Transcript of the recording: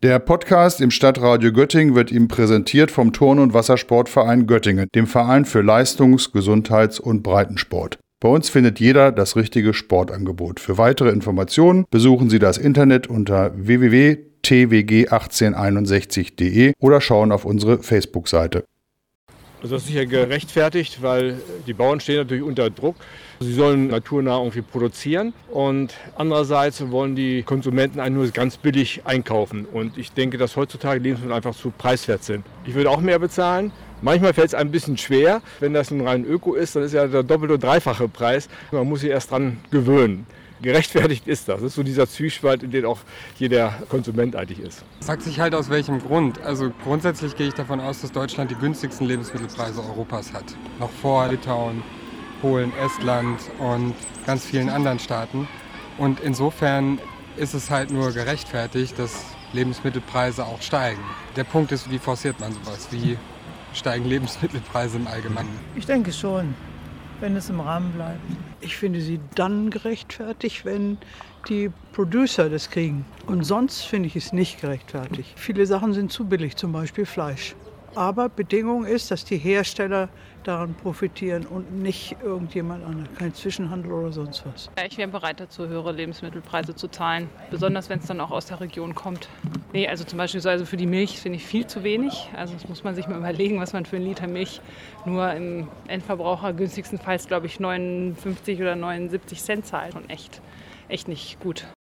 Der Podcast im Stadtradio Göttingen wird Ihnen präsentiert vom Turn- und Wassersportverein Göttingen, dem Verein für Leistungs-, Gesundheits- und Breitensport. Bei uns findet jeder das richtige Sportangebot. Für weitere Informationen besuchen Sie das Internet unter www.twg1861.de oder schauen auf unsere Facebook-Seite. Also das ist sicher gerechtfertigt, weil die Bauern stehen natürlich unter Druck. Sie sollen naturnah irgendwie produzieren und andererseits wollen die Konsumenten eigentlich nur ganz billig einkaufen. Und ich denke, dass heutzutage Lebensmittel einfach zu preiswert sind. Ich würde auch mehr bezahlen. Manchmal fällt es ein bisschen schwer. Wenn das ein rein Öko ist, dann ist ja der doppelte, dreifache Preis. Man muss sich erst dran gewöhnen. Gerechtfertigt ist das. Das ist so dieser Zwiespalt, in dem auch jeder Konsument eigentlich ist. Sagt sich halt aus welchem Grund. Also grundsätzlich gehe ich davon aus, dass Deutschland die günstigsten Lebensmittelpreise Europas hat. Noch vor Litauen, Polen, Estland und ganz vielen anderen Staaten. Und insofern ist es halt nur gerechtfertigt, dass Lebensmittelpreise auch steigen. Der Punkt ist, wie forciert man sowas? Wie steigen Lebensmittelpreise im Allgemeinen? Ich denke schon, wenn es im Rahmen bleibt. Ich finde sie dann gerechtfertigt, wenn die Producer das kriegen. Und sonst finde ich es nicht gerechtfertigt. Viele Sachen sind zu billig, zum Beispiel Fleisch. Aber Bedingung ist, dass die Hersteller daran profitieren und nicht irgendjemand anderes. Kein Zwischenhandel oder sonst was. Ja, ich wäre bereit dazu, höhere Lebensmittelpreise zu zahlen. Besonders wenn es dann auch aus der Region kommt. Nee, also zum Beispiel also für die Milch finde ich viel zu wenig. Also das muss man sich mal überlegen, was man für einen Liter Milch nur im Endverbraucher günstigstenfalls, glaube ich, 59 oder 79 Cent zahlt. Und echt nicht gut.